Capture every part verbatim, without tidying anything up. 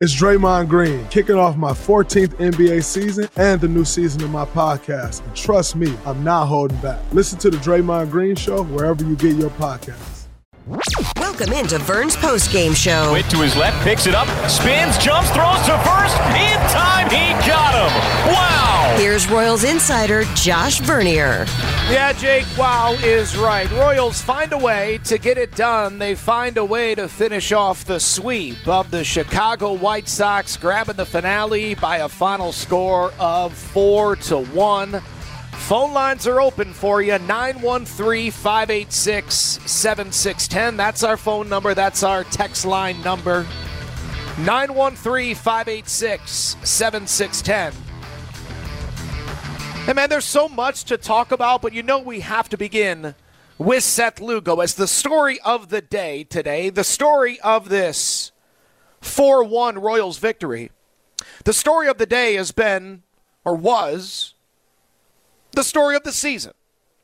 It's Draymond Green, kicking off my fourteenth N B A season and the new season of my podcast. And trust me, I'm not holding back. Listen to The Draymond Green Show wherever you get your podcasts. Welcome into Vern's postgame show. Wait to his left, picks it up, spins, jumps, throws to first. In time, he got him. Wow! Here's Royals insider Josh Vernier. Yeah, Jake, wow is right. Royals find a way to get it done. They find a way to finish off the sweep of the Chicago White Sox, grabbing the finale by a final score of four to one. Phone lines are open for you, nine one three, five eight six, seven six one zero. That's our phone number. That's our text line number, nine one three, five eight six, seven six one zero. Hey, man, there's so much to talk about, but you know we have to begin with Seth Lugo as the story of the day today, the story of this four one Royals victory. The story of the day has been, or was, the story of the season.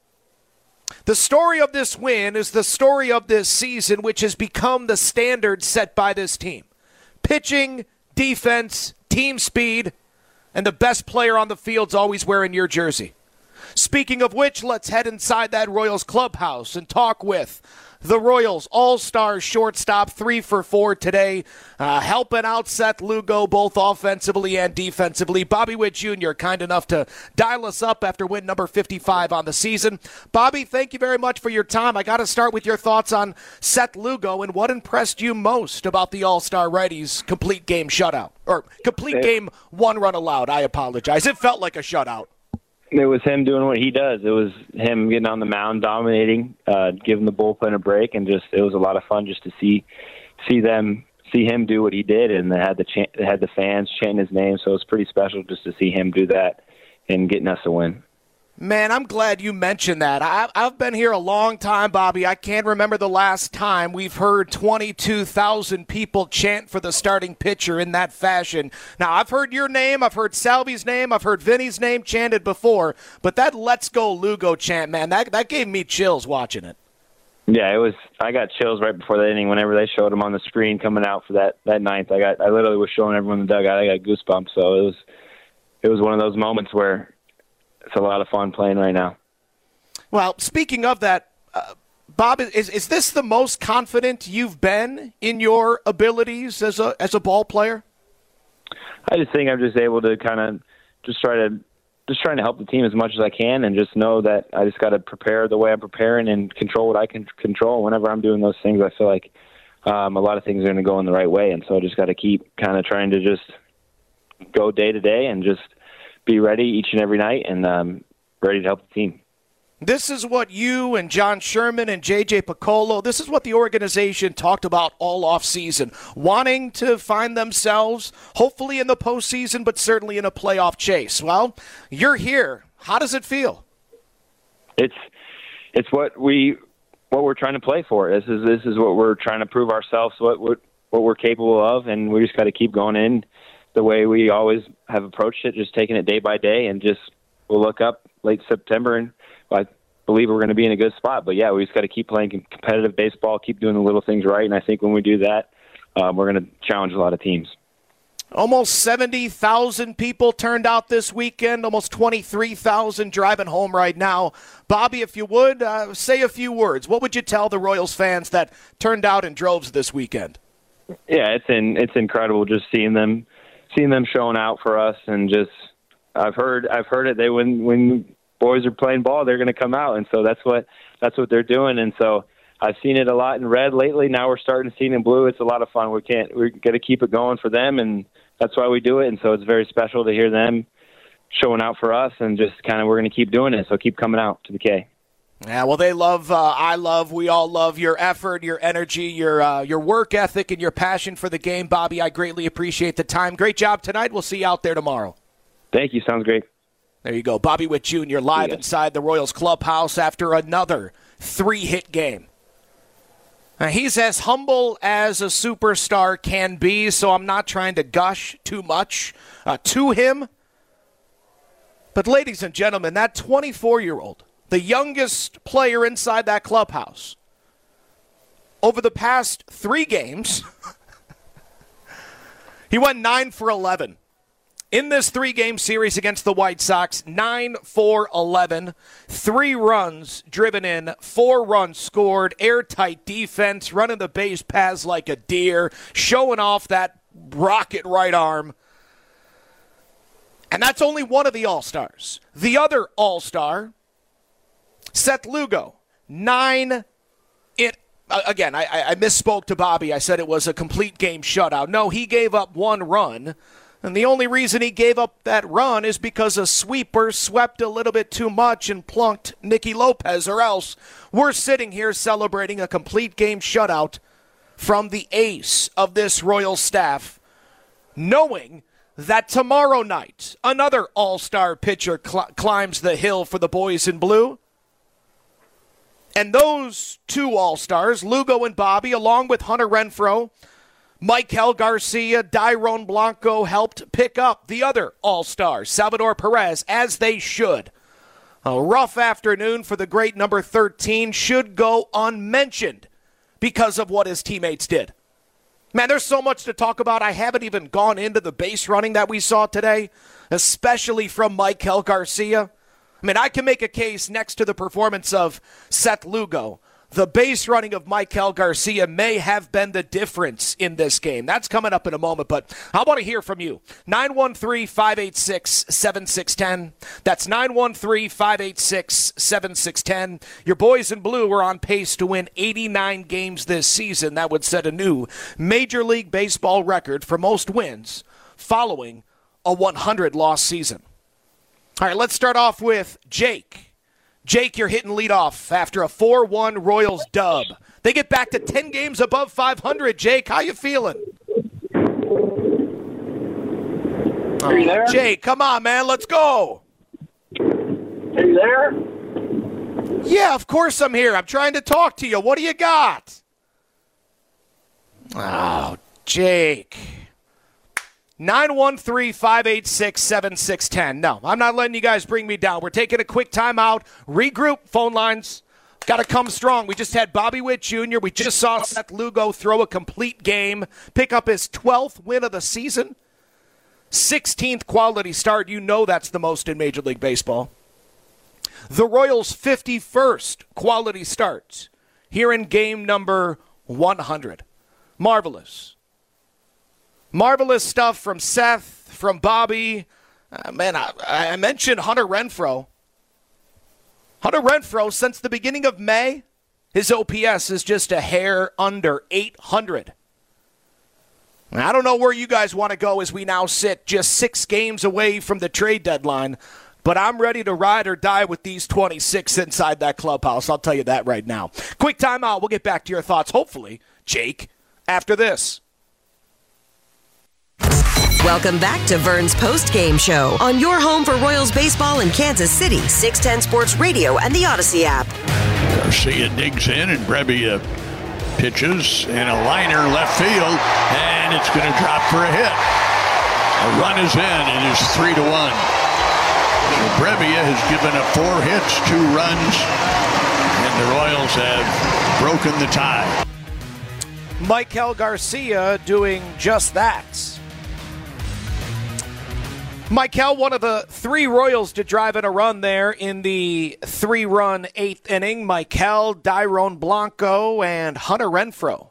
The story of this win is the story of this season, which has become the standard set by this team. Pitching, defense, team speed, and the best player on the field's always wearing your jersey. Speaking of which, let's head inside that Royals clubhouse and talk with the Royals all-star shortstop, three for four today, uh, helping out Seth Lugo both offensively and defensively. Bobby Witt Junior kind enough to dial us up after win number fifty-five on the season. Bobby, thank you very much for your time. I got to start with your thoughts on Seth Lugo and what impressed you most about the all-star righties' complete game shutout, or complete game one run allowed. I apologize. It felt like a shutout. It was him doing what he does. It was him getting on the mound, dominating, uh, giving the bullpen a break, and just it was a lot of fun just to see see them see him do what he did, and they had the chant, they had the fans chanting his name. So it was pretty special just to see him do that and getting us a win. Man, I'm glad you mentioned that. I, I've been here a long time, Bobby. I can't remember the last time we've heard twenty-two thousand people chant for the starting pitcher in that fashion. Now, I've heard your name, I've heard Salvy's name, I've heard Vinny's name chanted before, but that Let's Go Lugo chant, man, that, that gave me chills watching it. Yeah, it was. I got chills right before the inning whenever they showed him on the screen coming out for that, that ninth. I got, I literally was showing everyone in the dugout. I got goosebumps. So it was, it was one of those moments where it's a lot of fun playing right now. Well, speaking of that, uh, Bob, is is this the most confident you've been in your abilities as a as a ball player? I just think I'm just able to kind of just try to just trying to help the team as much as I can, and just know that I just got to prepare the way I'm preparing and control what I can control. Whenever I'm doing those things, I feel like um, a lot of things are going to go in the right way, and so I just got to keep kind of trying to just go day to day and just be ready each and every night and um, ready to help the team. This is what you and John Sherman and J J Piccolo, this is what the organization talked about all offseason, wanting to find themselves, hopefully in the postseason, but certainly in a playoff chase. Well, you're here. How does it feel? It's it's what we what we're trying to play for. This is this is what we're trying to prove ourselves, what what, what we're capable of, and we just got to keep going in the way we always have approached it, just taking it day by day, and just we'll look up late September, and I believe we're going to be in a good spot. But, yeah, we just got to keep playing competitive baseball, keep doing the little things right, and I think when we do that, um, we're going to challenge a lot of teams. Almost seventy thousand people turned out this weekend, almost twenty-three thousand driving home right now. Bobby, if you would, uh, say a few words. What would you tell the Royals fans that turned out in droves this weekend? Yeah, it's in, it's incredible just seeing them seeing them showing out for us, and just I've heard I've heard it. They when when boys are playing ball, they're going to come out, and so that's what that's what they're doing. And so I've seen it a lot in red lately. Now we're starting to see it in blue. It's a lot of fun. We can't we're going to keep it going for them, and that's why we do it. And so it's very special to hear them showing out for us, and just kind of we're going to keep doing it. So keep coming out to the K. Yeah, well, they love, uh, I love, we all love your effort, your energy, your uh, your work ethic, and your passion for the game. Bobby, I greatly appreciate the time. Great job tonight. We'll see you out there tomorrow. Thank you. Sounds great. There you go. Bobby Witt Junior live inside the Royals clubhouse after another three-hit game. Now, he's as humble as a superstar can be, so I'm not trying to gush too much uh, to him. But, ladies and gentlemen, that twenty-four-year-old, the youngest player inside that clubhouse, over the past three games, He went nine for eleven. In this three-game series against the White Sox, nine for eleven, three runs driven in, four runs scored, airtight defense, running the base paths like a deer, showing off that rocket right arm. And that's only one of the All-Stars. The other All-Star, Seth Lugo, nine. It again, I, I misspoke to Bobby. I said it was a complete game shutout. No, he gave up one run. And the only reason he gave up that run is because a sweeper swept a little bit too much and plunked Nicky Lopez, or else we're sitting here celebrating a complete game shutout from the ace of this Royals staff, knowing that tomorrow night another all-star pitcher cl- climbs the hill for the boys in blue. And those two all-stars, Lugo and Bobby, along with Hunter Renfroe, Maikel Garcia, Dairon Blanco, helped pick up the other all-star, Salvador Perez, as they should. A rough afternoon for the great number thirteen should go unmentioned because of what his teammates did. Man, there's so much to talk about. I haven't even gone into the base running that we saw today, especially from Maikel Garcia. I mean, I can make a case next to the performance of Seth Lugo. The base running of Maikel Garcia may have been the difference in this game. That's coming up in a moment, but I want to hear from you. nine one three, five eight six, seven six one zero. That's nine one three, five eight six, seven six one zero. Your boys in blue are on pace to win eighty-nine games this season. That would set a new Major League Baseball record for most wins following a one hundred loss season. All right, let's start off with Jake. Jake, you're hitting leadoff after a four one Royals dub. They get back to ten games above five hundred. Jake, how you feeling? Are you there? Jake, come on, man. Let's go. Are you there? Yeah, of course I'm here. I'm trying to talk to you. What do you got? Oh, Jake. nine one three, five eight six, seven six one zero. No, I'm not letting you guys bring me down. We're taking a quick timeout. Regroup. Phone lines. Got to come strong. We just had Bobby Witt Junior We just saw Seth Lugo throw a complete game, pick up his twelfth win of the season, sixteenth quality start. You know that's the most in Major League Baseball. The Royals' fifty-first quality start here in game number one hundred. Marvelous. Marvelous stuff from Seth, from Bobby. Uh, man, I, I mentioned Hunter Renfroe. Hunter Renfroe, since the beginning of May, his O P S is just a hair under eight hundred. I don't know where you guys want to go as we now sit just six games away from the trade deadline, but I'm ready to ride or die with these twenty-six inside that clubhouse. I'll tell you that right now. Quick timeout. We'll get back to your thoughts, hopefully, Jake, after this. Welcome back to Vern's Post-Game Show on your home for Royals baseball in Kansas City, six ten Sports Radio and the Odyssey app. Garcia digs in and Brebbia pitches and a liner left field, and it's going to drop for a hit. A run is in, and it's three to one. So Brebbia has given up four hits, two runs, and the Royals have broken the tie. Maikel Garcia doing just that. Maikel, one of the three Royals to drive in a run there in the three-run eighth inning. Maikel, Dairon Blanco, and Hunter Renfroe.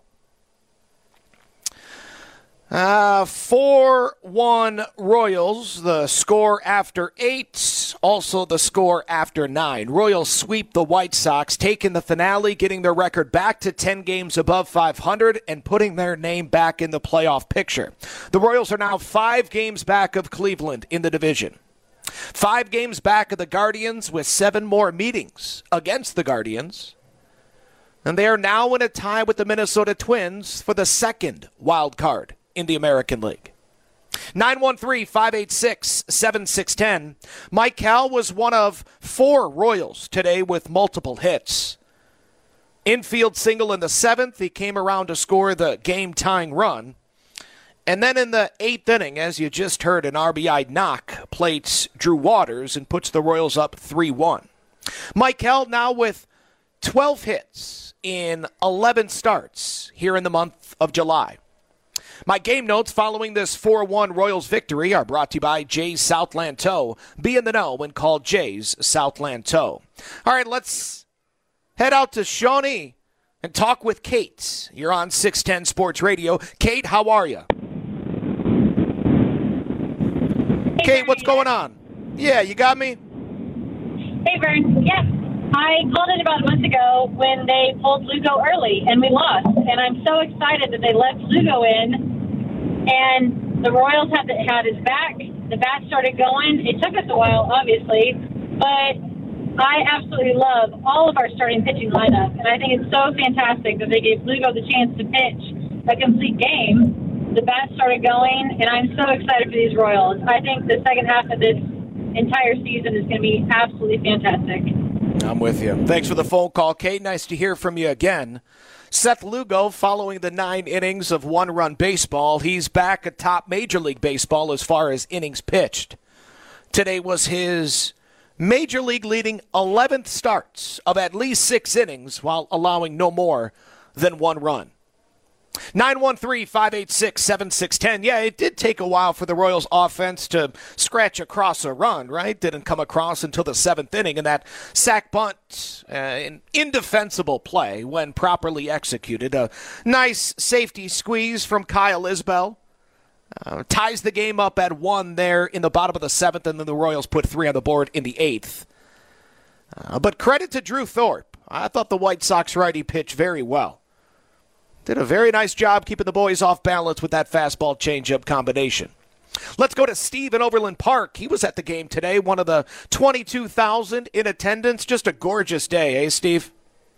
Uh, four one Royals, the score after eight, also the score after nine. Royals sweep the White Sox, taking the finale, getting their record back to ten games above five hundred, and putting their name back in the playoff picture. The Royals are now five games back of Cleveland in the division. Five games back of the Guardians with seven more meetings against the Guardians. And they are now in a tie with the Minnesota Twins for the second wild card in the American League. nine one three, five eight six, seven six one zero. Maikel was one of four Royals today with multiple hits. Infield single in the seventh. He came around to score the game-tying run. And then in the eighth inning, as you just heard, an R B I knock plates Drew Waters and puts the Royals up three one. Maikel now with twelve hits in eleven starts here in the month of July. My game notes following this four one Royals victory are brought to you by Jay's Southland Tow. Be in the know when called Jay's Southland Tow. All right, let's head out to Shawnee and talk with Kate. You're on six ten Sports Radio. Kate, how are you? Hey, Kate, Vern, what's going on? Yeah, you got me? Hey, Vern. Yes. I called in about a month ago when they pulled Lugo early, and we lost. And I'm so excited that they left Lugo in, and the Royals had, the, had his back. The bat started going. It took us a while, obviously, but I absolutely love all of our starting pitching lineup, and I think it's so fantastic that they gave Lugo the chance to pitch a complete game. The bat started going, and I'm so excited for these Royals. I think the second half of this entire season is going to be absolutely fantastic. I'm with you. Thanks for the phone call, Kate. Nice to hear from you again. Seth Lugo, following the nine innings of one-run baseball, he's back atop Major League Baseball as far as innings pitched. Today was his Major League leading eleventh starts of at least six innings while allowing no more than one run. nine one three, five eight six, seven six one zero. Yeah, it did take a while for the Royals offense to scratch across a run, right? Didn't come across until the seventh inning, and that sack bunt, uh, an indefensible play when properly executed. A nice safety squeeze from Kyle Isbell. Uh, ties the game up at one there in the bottom of the seventh, and then the Royals put three on the board in the eighth. Uh, but credit to Drew Thorpe. I thought the White Sox righty pitched very well. Did a very nice job keeping the boys off balance with that fastball changeup combination. Let's go to Steve in Overland Park. He was at the game today, one of the twenty-two thousand in attendance. Just a gorgeous day, eh, Steve?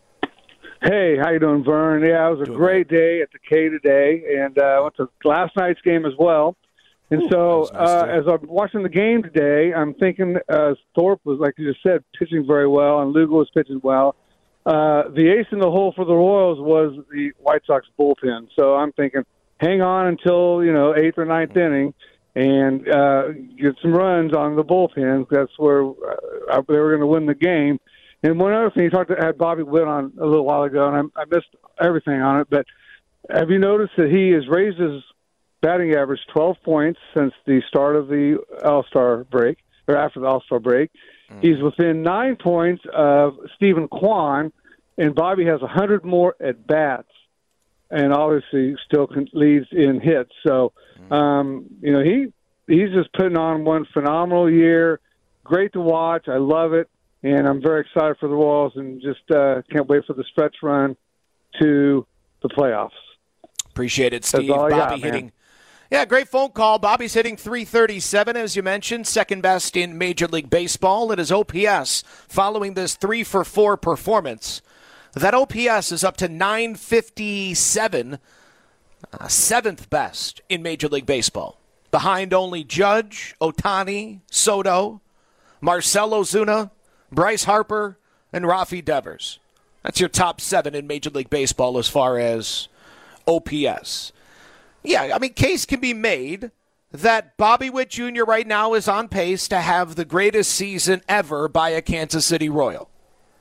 Hey, how you doing, Vern? Yeah, it was a doing great great. day at the K today, and uh, I went to last night's game as well. And Ooh, so that was nice uh, too. as I'm watching the game today, I'm thinking uh, Thorpe was, like you just said, pitching very well, and Lugo was pitching well. Uh, the ace in the hole for the Royals was the White Sox bullpen. So I'm thinking, hang on until, you know, eighth or ninth inning and uh, get some runs on the bullpen. That's where uh, they were going to win the game. And one other thing, you talked to, had Bobby Witt on a little while ago, and I, I missed everything on it, but have you noticed that he has raised his batting average twelve points since the start of the All-Star break, or after the All-Star break? Mm. He's within nine points of Stephen Kwan, and Bobby has one hundred more at-bats, and obviously still leads in hits. So, um, you know, he he's just putting on one phenomenal year. Great to watch. I love it. And I'm very excited for the Royals and just uh, can't wait for the stretch run to the playoffs. Appreciate it, Steve. That's all I Bobby got, hitting. man. Yeah, great phone call. Bobby's hitting three thirty-seven, as you mentioned, second best in Major League Baseball. It is O P S following this three for four performance. That O P S is up to nine fifty-seven, uh, seventh best in Major League Baseball. Behind only Judge, Ohtani, Soto, Marcell Ozuna, Bryce Harper, and Rafi Devers. That's your top seven in Major League Baseball as far as O P S. Yeah, I mean, case can be made that Bobby Witt Junior right now is on pace to have the greatest season ever by a Kansas City Royal.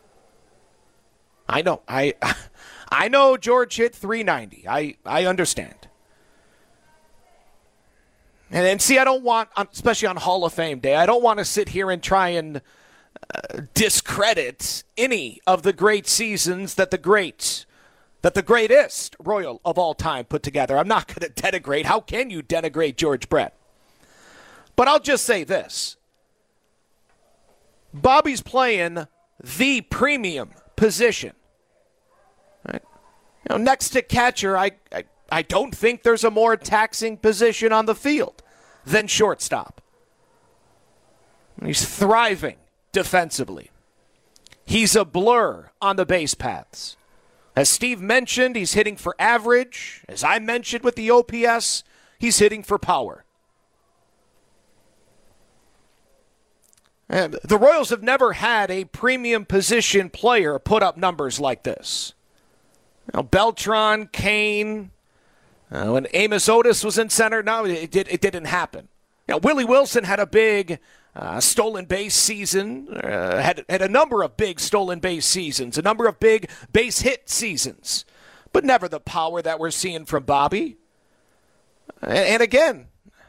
I know. I I know George hit three ninety. I, I understand. And, and see, I don't want, especially on Hall of Fame Day, I don't want to sit here and try and uh, discredit any of the great seasons that the great, that the greatest Royal of all time put together. I'm not going to denigrate. How can you denigrate George Brett? But I'll just say this. Bobby's playing the premium position. Right? You know, next to catcher, I, I I don't think there's a more taxing position on the field than shortstop. He's thriving defensively. He's a blur on the base paths. As Steve mentioned, he's hitting for average. As I mentioned with the O P S, he's hitting for power. And the Royals have never had a premium position player put up numbers like this. You know, Beltran, Kane, uh, when Amos Otis was in center, no, it, did, it didn't happen. You know, Willie Wilson had a big uh, stolen base season, uh, had, had a number of big stolen base seasons, a number of big base hit seasons, but never the power that we're seeing from Bobby. And again,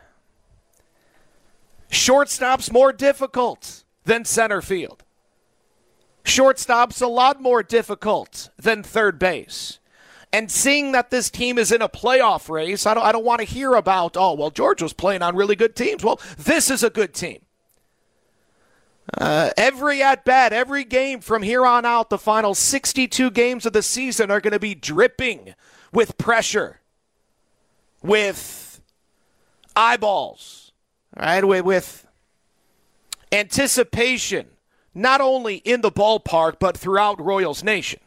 shortstop's more difficult than center field. Shortstop's a lot more difficult than third base. And seeing that this team is in a playoff race, I don't, I don't want to hear about, oh, well, George was playing on really good teams. Well, this is a good team. Uh, every at-bat, every game from here on out, the final sixty-two games of the season are going to be dripping with pressure, with eyeballs, all right, with, with anticipation, not only in the ballpark, but throughout Royals Nation.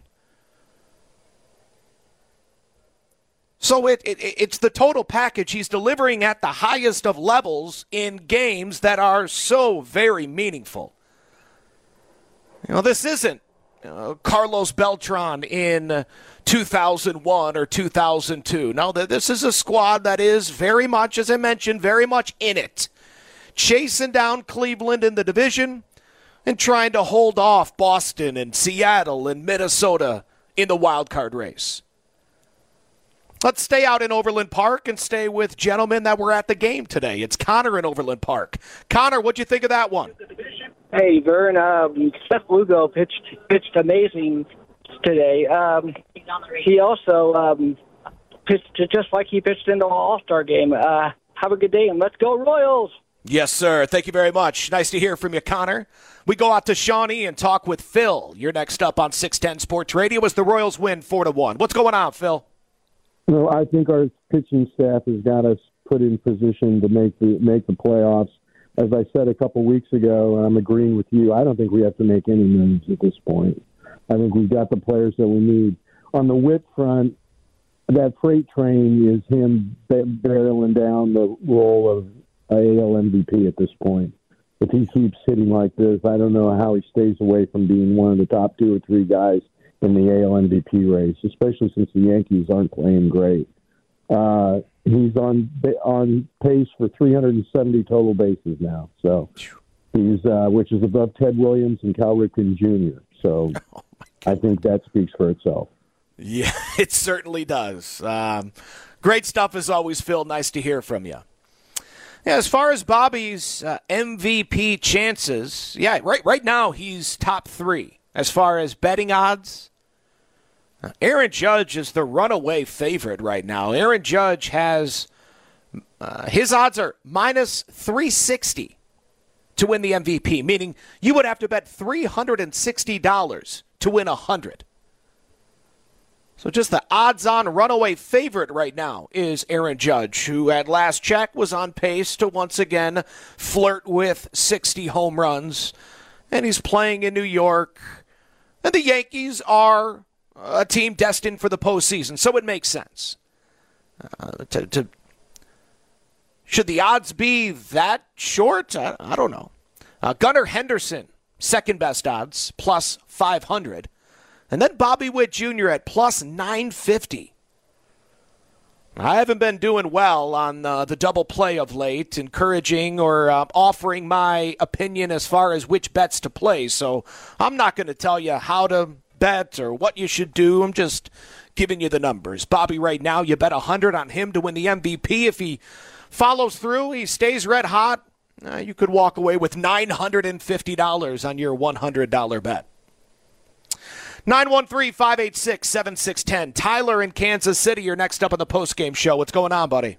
So it, it it's the total package. He's delivering at the highest of levels in games that are so very meaningful. You know, this isn't uh, Carlos Beltran in two thousand one or two thousand two. No, this is a squad that is very much, as I mentioned, very much in it. Chasing down Cleveland in the division and trying to hold off Boston and Seattle and Minnesota in the wild card race. Let's stay out in Overland Park and stay with gentlemen that were at the game today. It's Connor in Overland Park. Connor, what'd you think of that one? Hey, Vern. Um, Seth Lugo pitched pitched amazing today. Um, he also um, pitched just like he pitched in the All-Star game. Uh, have a good day, and let's go Royals. Yes, sir. Thank you very much. Nice to hear from you, Connor. We go out to Shawnee and talk with Phil. You're next up on six ten Sports Radio as the Royals win four to one. What's going on, Phil? Well, I think our pitching staff has got us put in position to make the make the playoffs. As I said a couple weeks ago, and I'm agreeing with you, I don't think we have to make any moves at this point. I think we've got the players that we need. On the Witt front, that freight train is him barreling down the role of A L M V P at this point. If he keeps hitting like this, I don't know how he stays away from being one of the top two or three guys in the A L M V P race, especially since the Yankees aren't playing great. Uh, he's on on pace for three hundred seventy total bases now, so he's uh, which is above Ted Williams and Cal Ripken Junior So oh I think that speaks for itself. Yeah, it certainly does. Um, great stuff as always, Phil. Nice to hear from you. Yeah, as far as Bobby's uh, M V P chances, yeah, right right now he's top three as far as betting odds. Aaron Judge is the runaway favorite right now. Aaron Judge has, uh, his odds are minus three sixty to win the M V P, meaning you would have to bet three hundred sixty dollars to win one hundred. So just the odds-on runaway favorite right now is Aaron Judge, who at last check was on pace to once again flirt with sixty home runs. And he's playing in New York. And the Yankees are a team destined for the postseason, so it makes sense. Uh, to, to, should the odds be that short? I, I don't know. Uh, Gunnar Henderson, second best odds, plus five hundred. And then Bobby Witt Junior at plus nine fifty. I haven't been doing well on uh, the double play of late, encouraging or uh, offering my opinion as far as which bets to play. So I'm not going to tell you how to bet or what you should do. I'm just giving you the numbers. Bobby, right now, you bet one hundred on him to win the M V P. If he follows through, he stays red hot, uh, you could walk away with nine hundred fifty dollars on your one hundred dollars bet. nine one three, five eight six, seven six one zero. Tyler in Kansas City, you're next up on the postgame show. What's going on, buddy?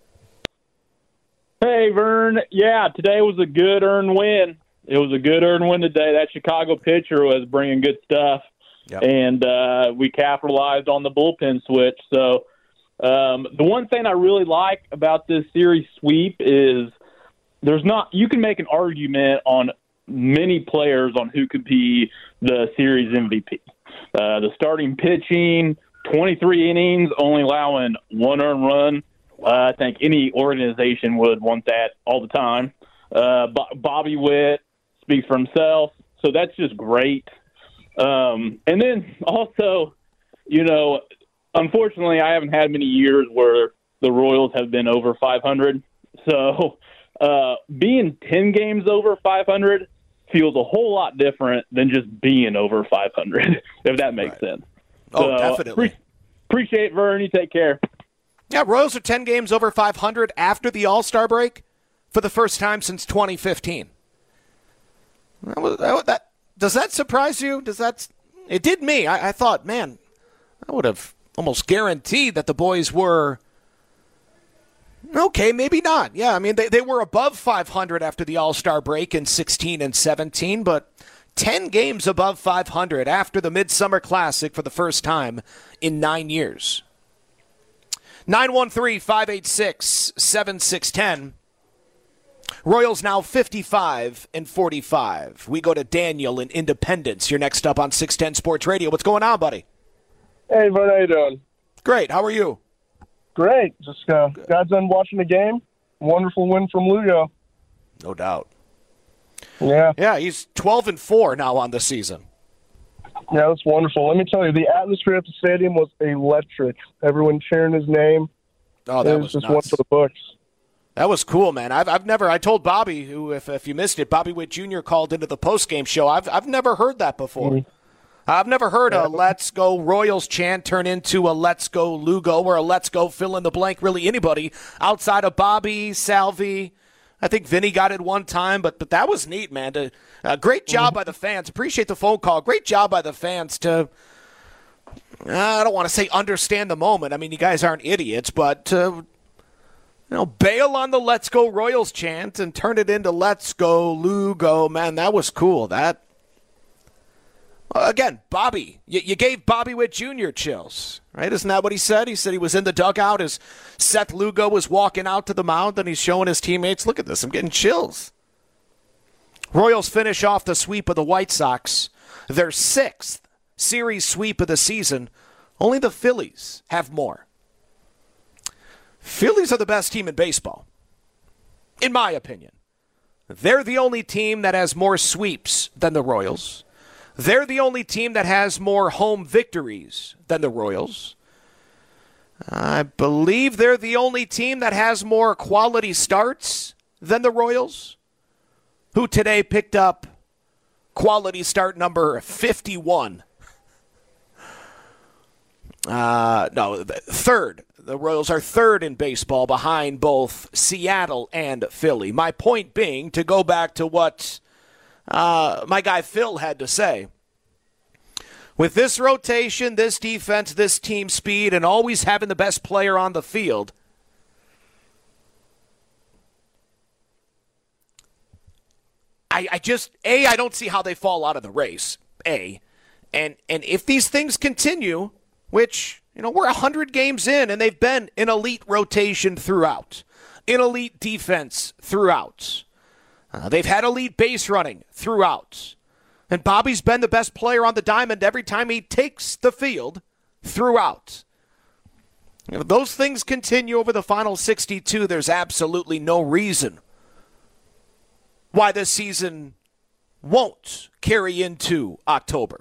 Hey, Vern. Yeah, today was a good earned win. It was a good earned win today. That Chicago pitcher was bringing good stuff. Yep. And uh, we capitalized on the bullpen switch. So um, the one thing I really like about this series sweep is there's not – you can make an argument on many players on who could be the series M V P. Uh, the starting pitching, twenty-three innings, only allowing one earned run. Uh, I think any organization would want that all the time. Uh, Bo- Bobby Witt speaks for himself, so that's just great. Um, and then also, you know, unfortunately, I haven't had many years where the Royals have been over five hundred. So uh, being ten games over five hundred feels a whole lot different than just being over five hundred, if that makes right. sense. Oh, so, definitely. Pre- appreciate it, Vern. You take care. Yeah, Royals are ten games over five hundred after the All-Star break for the first time since twenty fifteen. That was, that, that, does that surprise you? Does that? It did me. I, I thought, man, I would have almost guaranteed that the boys were okay, maybe not. Yeah, I mean, they, they were above five hundred after the All-Star break in sixteen and seventeen, but ten games above five hundred after the Midsummer Classic for the first time in nine years. nine one three, five eight six, seven six one zero. Royals now fifty-five and forty-five. We go to Daniel in Independence. You're next up on six ten Sports Radio. What's going on, buddy? Hey, Vern, how you doing? Great. How are you? Great. Just uh, got done watching the game. Wonderful win from Lugo. No doubt. Yeah. Yeah, he's twelve and four now on the season. Yeah, that's wonderful. Let me tell you, the atmosphere at the stadium was electric. Everyone cheering his name. Oh, that it was, was just nuts. one for the books. That was cool, man. I've I've never. I told Bobby, who if if you missed it, Bobby Witt Junior called into the postgame show. I've I've never heard that before. Mm-hmm. I've never heard a "Let's Go Royals" chant turn into a "Let's Go Lugo" or a "Let's Go" fill in the blank. Really, anybody outside of Bobby, Salvi. I think Vinny got it one time, but but that was neat, man. To, uh, great job mm-hmm. by the fans. Appreciate the phone call. Great job by the fans to. Uh, I don't want to say understand the moment. I mean, you guys aren't idiots, but to, you know, bail on the "Let's Go Royals" chant and turn it into "Let's Go Lugo." Man, that was cool. That. Again, Bobby, you, you gave Bobby Witt Junior chills, right? Isn't that what he said? He said he was in the dugout as Seth Lugo was walking out to the mound, and he's showing his teammates, look at this, I'm getting chills. Royals finish off the sweep of the White Sox, their sixth series sweep of the season. Only the Phillies have more. Phillies are the best team in baseball, in my opinion. They're the only team that has more sweeps than the Royals. They're the only team that has more home victories than the Royals. I believe they're the only team that has more quality starts than the Royals, who today picked up quality start number fifty-one. Uh, no, third. The Royals are third in baseball behind both Seattle and Philly. My point being, to go back to what Uh, my guy Phil had to say. With this rotation, this defense, this team speed, and always having the best player on the field, I, I just, A, I don't see how they fall out of the race, A. And and if these things continue, which, you know, we're one hundred games in, and they've been an elite rotation throughout, an elite defense throughout. Uh, they've had elite base running throughout. And Bobby's been the best player on the diamond every time he takes the field throughout. If those things continue over the final sixty-two, there's absolutely no reason why this season won't carry into October.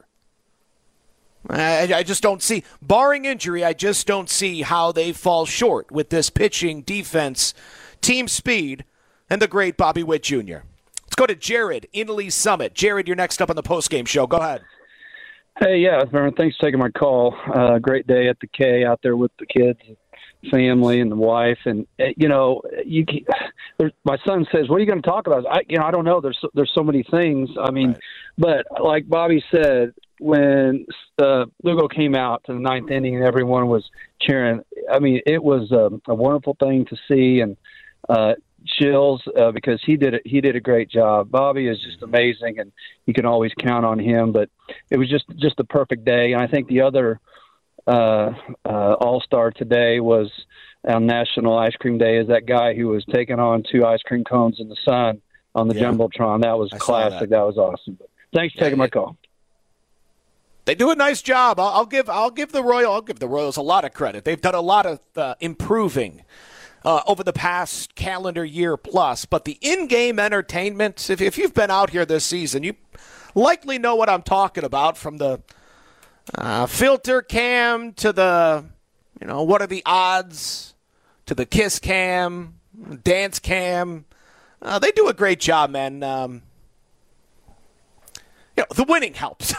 I, I just don't see, barring injury, I just don't see how they fall short with this pitching, defense, team speed, and the great Bobby Witt Junior Let's go to Jared in Lee Summit. Jared, you're next up on the postgame show. Go ahead. Hey, yeah, Vern, thanks for taking my call. Uh, great day at the K out there with the kids, family, and the wife. And, uh, you know, you there, my son says, what are you going to talk about? I, you know, I don't know. There's so, there's so many things. I mean, right. But like Bobby said, when uh, Lugo came out to the ninth inning and everyone was cheering, I mean, it was um, a wonderful thing to see. And, uh, chills uh, because he did it. He did a great job. Bobby is just amazing, and you can always count on him. But it was just just a perfect day. And I think the other uh, uh, all-star today was on National Ice Cream Day. Is that guy who was taking on two ice cream cones in the sun on the yeah. Jumbotron? That was I classic. That. that was awesome. But thanks for yeah, taking my call. They do a nice job. I'll, I'll give I'll give the Royal I'll give the Royals a lot of credit. They've done a lot of uh, improving. Uh, over the past calendar year plus. But the in-game entertainment, if, if you've been out here this season, you likely know what I'm talking about, from the uh, filter cam to the, you know, what are the odds, to the kiss cam, dance cam. Uh, they do a great job, man. Um, you know, the winning helps.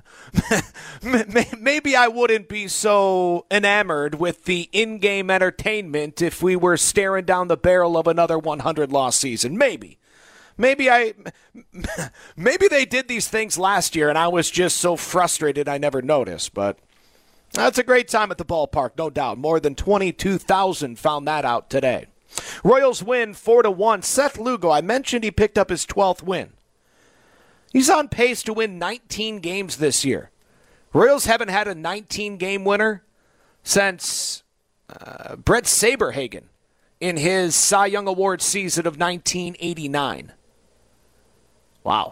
maybe I wouldn't be so enamored with the in-game entertainment if we were staring down the barrel of another one hundred loss season. Maybe. Maybe I, maybe they did these things last year and I was just so frustrated I never noticed. But that's a great time at the ballpark, no doubt. More than twenty-two thousand found that out today. Royals win four to one. Seth Lugo, I mentioned he picked up his twelfth win. He's on pace to win nineteen games this year. Royals haven't had a nineteen-game winner since uh, Brett Saberhagen in his Cy Young Award season of nineteen eighty-nine. Wow.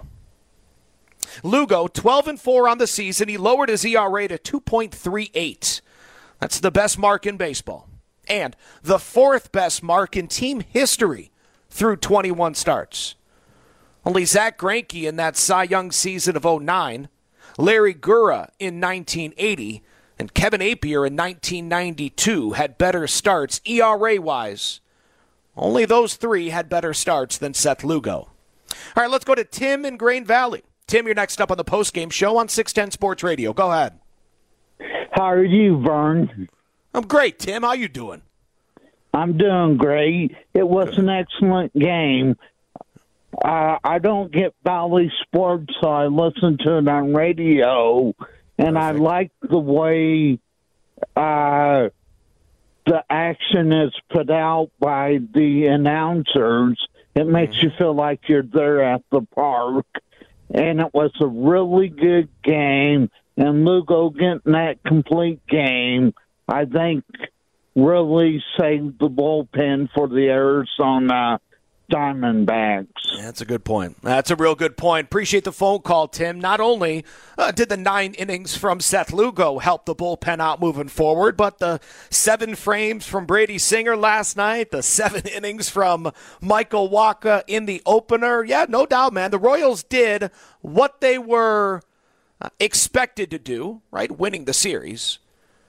Lugo, twelve and four on the season. He lowered his E R A to two point three eight. That's the best mark in baseball. And the fourth best mark in team history through twenty-one starts. Only Zach Greinke in that Cy Young season of oh nine, Larry Gura in nineteen eighty, and Kevin Appier in nineteen ninety-two had better starts E R A-wise. Only those three had better starts than Seth Lugo. All right, let's go to Tim in Grain Valley. Tim, you're next up on the postgame show on six ten Sports Radio. Go ahead. How are you, Vern? I'm great, Tim. How you doing? I'm doing great. It was an excellent game. Uh, I don't get Valley Sports, so I listen to it on radio, and Perfect. I like the way uh, the action is put out by the announcers. It makes mm-hmm. you feel like you're there at the park, and it was a really good game, and Lugo getting that complete game, I think, really saved the bullpen for the Arizona Diamondbacks. That's a good point. That's a real good point. Appreciate the phone call, Tim. Not only uh, did the nine innings from Seth Lugo help the bullpen out moving forward, but the seven frames from Brady Singer last night, the seven innings from Michael Wacha in the opener. Yeah, no doubt, man. The Royals did what they were uh, expected to do, right? Winning the series.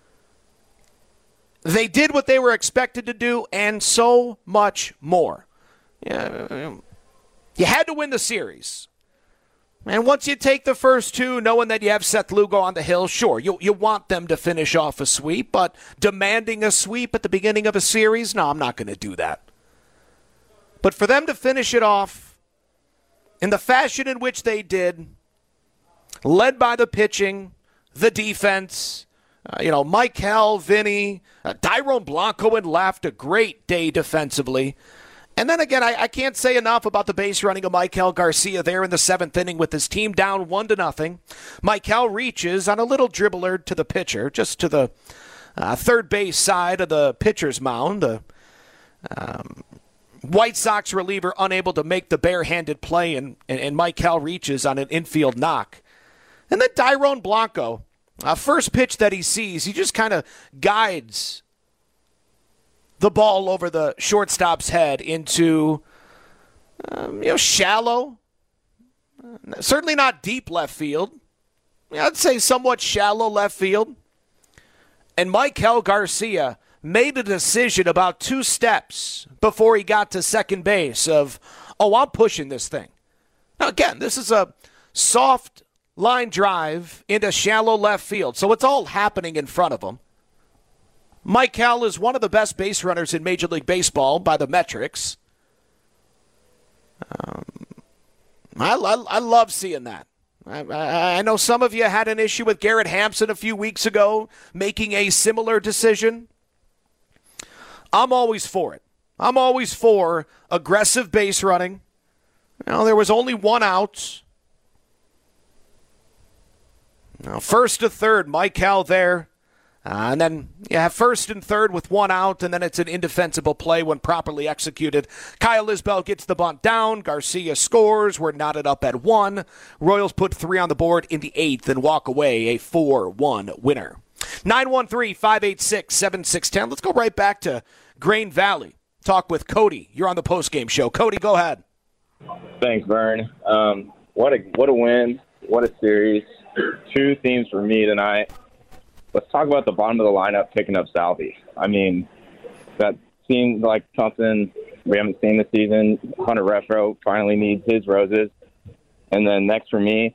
They did what they were expected to do and so much more. Yeah, you had to win the series. And once you take the first two, knowing that you have Seth Lugo on the hill, sure, you you want them to finish off a sweep, but demanding a sweep at the beginning of a series, no, I'm not going to do that. But for them to finish it off in the fashion in which they did, led by the pitching, the defense, uh, you know, Maikel, Vinny, uh, Tyrone Blanco and Laft, a great day defensively. And then again, I, I can't say enough about the base running of Maikel Garcia there in the seventh inning with his team down one to nothing. Maikel reaches on a little dribbler to the pitcher, just to the uh, third base side of the pitcher's mound. The um, White Sox reliever unable to make the barehanded play, and, and, and Maikel reaches on an infield knock. And then Tyrone Blanco, uh, first pitch that he sees, he just kind of guides the ball over the shortstop's head into, um, you know, shallow, uh, certainly not deep left field. I'd say somewhat shallow left field. And Maikel Garcia made a decision about two steps before he got to second base of, oh, I'm pushing this thing. Now, again, this is a soft line drive into shallow left field, so it's all happening in front of him. Maikel is one of the best base runners in Major League Baseball by the metrics. Um, I, I, I love seeing that. I, I, I know some of you had an issue with Garrett Hampson a few weeks ago making a similar decision. I'm always for it. I'm always for aggressive base running. You know, there was only one out. Now, first to third, Maikel there. Uh, and then you have first and third with one out, and then it's an indefensible play when properly executed. Kyle Isbell gets the bunt down. Garcia scores. We're knotted up at one. Royals put three on the board in the eighth and walk away a four one winner. nine one three, five eight six, seven six one zero. Let's go right back to Grain Valley. Talk with Cody. You're on the postgame show. Cody, go ahead. Thanks, Vern. Um, what a what a win. What a series. Two themes for me tonight. Let's talk about the bottom of the lineup picking up Salvi. I mean, that seems like something we haven't seen this season. Hunter Renfroe finally needs his roses. And then next for me,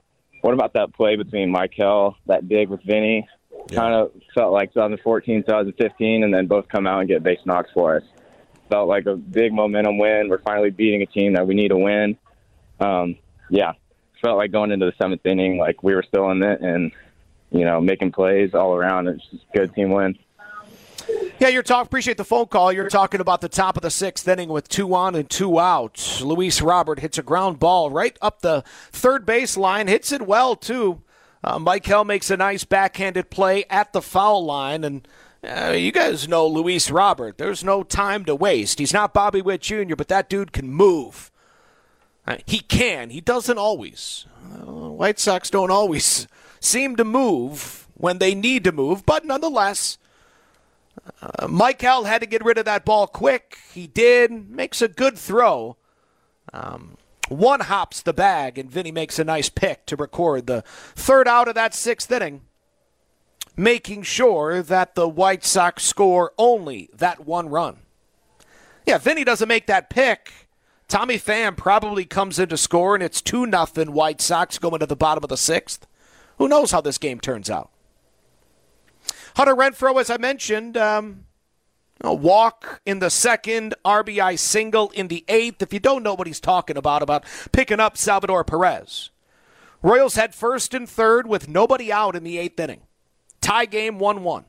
what about that play between Michael, that dig with Vinny? Yeah. Kind of felt like twenty fourteen, twenty fifteen, and then both come out and get base knocks for us. Felt like a big momentum win. We're finally beating a team that we need to win. Um, yeah, felt like going into the seventh inning, like we were still in it and, you know, making plays all around. It's just a good team win. Yeah, you're talking. Appreciate the phone call. You're talking about the top of the sixth inning with two on and two out. Luis Robert hits a ground ball right up the third base line. Hits it well, too. Uh, Michael makes a nice backhanded play at the foul line. And uh, you guys know Luis Robert. There's no time to waste. He's not Bobby Witt Junior, but that dude can move. Uh, he can. He doesn't always. Uh, White Sox don't always seem to move when they need to move, but nonetheless, Uh, Michael had to get rid of that ball quick. He did. Makes a good throw. Um, one hops the bag, and Vinny makes a nice pick to record the third out of that sixth inning, making sure that the White Sox score only that one run. Yeah, Vinny doesn't make that pick. Tommy Pham probably comes in to score, and it's two nothing White Sox going to the bottom of the sixth. Who knows how this game turns out? Hunter Renfroe, as I mentioned, um, a walk in the second, R B I single in the eighth. If you don't know what he's talking about, about picking up Salvador Perez. Royals had first and third with nobody out in the eighth inning. Tie game one one.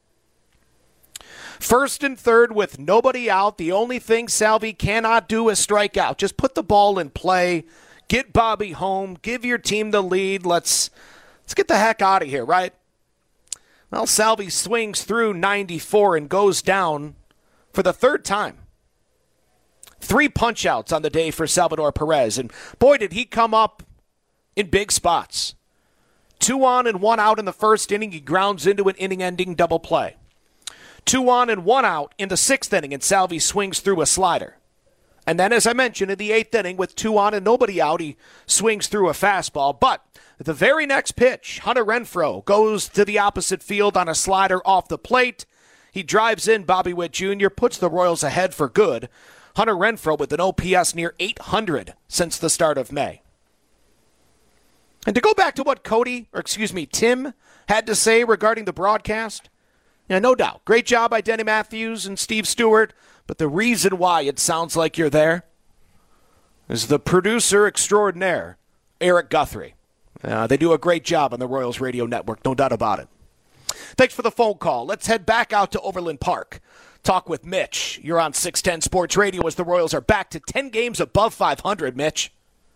First and third with nobody out. The only thing Salvi cannot do is strike out. Just put the ball in play. Get Bobby home. Give your team the lead. Let's, let's get the heck out of here, right? Well, Salvi swings through ninety-four and goes down for the third time. Three punch-outs on the day for Salvador Perez, and boy, did he come up in big spots. Two on and one out in the first inning. He grounds into an inning-ending double play. Two on and one out in the sixth inning, and Salvi swings through a slider. And then, as I mentioned, in the eighth inning, with two on and nobody out, he swings through a fastball. But the very next pitch, Hunter Renfroe goes to the opposite field on a slider off the plate. He drives in Bobby Witt Junior, puts the Royals ahead for good. Hunter Renfroe with an O P S near eight hundred since the start of May. And to go back to what Cody, or excuse me, Tim had to say regarding the broadcast, yeah, no doubt. Great job by Denny Matthews and Steve Stewart, but the reason why it sounds like you're there is the producer extraordinaire, Eric Guthrie. Uh, they do a great job on the Royals Radio Network, no doubt about it. Thanks for the phone call. Let's head back out to Overland Park. Talk with Mitch. You're on six ten Sports Radio as the Royals are back to ten games above five hundred, Mitch.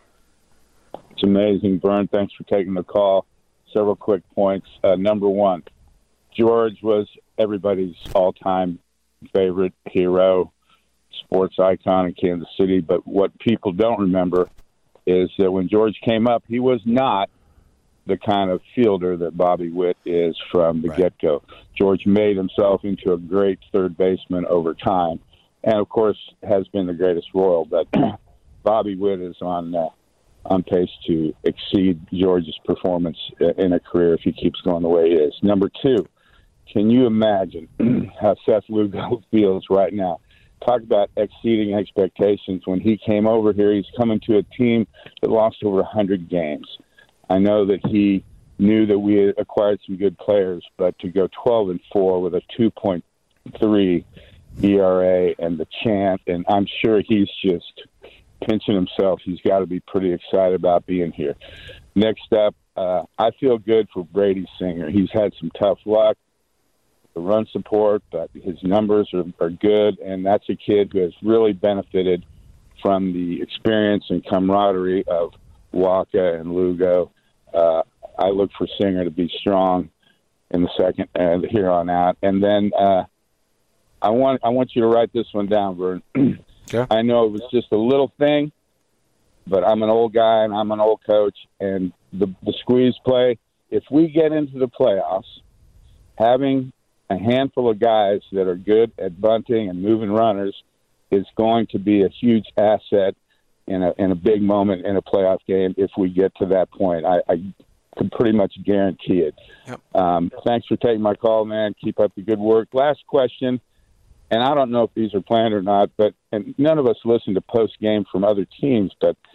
It's amazing, Vern. Thanks for taking the call. Several quick points. Uh, number one, George was everybody's all-time favorite hero, sports icon in Kansas City. But what people don't remember is that when George came up, he was not the kind of fielder that Bobby Witt is from the right. get-go. George made himself into a great third baseman over time, and, of course, has been the greatest Royal. But Bobby Witt is on uh, on pace to exceed George's performance in a career if he keeps going the way he is. Number two, can you imagine how Seth Lugo feels right now? Talk about exceeding expectations. When he came over here, he's coming to a team that lost over one hundred games. I know that he knew that we had acquired some good players, but to go twelve and four with a two point three E R A and the chant, and I'm sure he's just pinching himself. He's got to be pretty excited about being here. Next up, uh, I feel good for Brady Singer. He's had some tough luck, the run support, but his numbers are, are good, and that's a kid who has really benefited from the experience and camaraderie of Waka and Lugo. Uh, I look for Singer to be strong in the second and uh, here on out. And then uh, I want I want you to write this one down, Vern. Okay. I know it was just a little thing, but I'm an old guy and I'm an old coach, and the, the squeeze play, if we get into the playoffs, having a handful of guys that are good at bunting and moving runners is going to be a huge asset in a in a big moment in a playoff game if we get to that point. I, I can pretty much guarantee it. Yep. Um, thanks for taking my call, man. Keep up the good work. Last question, and I don't know if these are planned or not, but and none of us listen to post game from other teams, but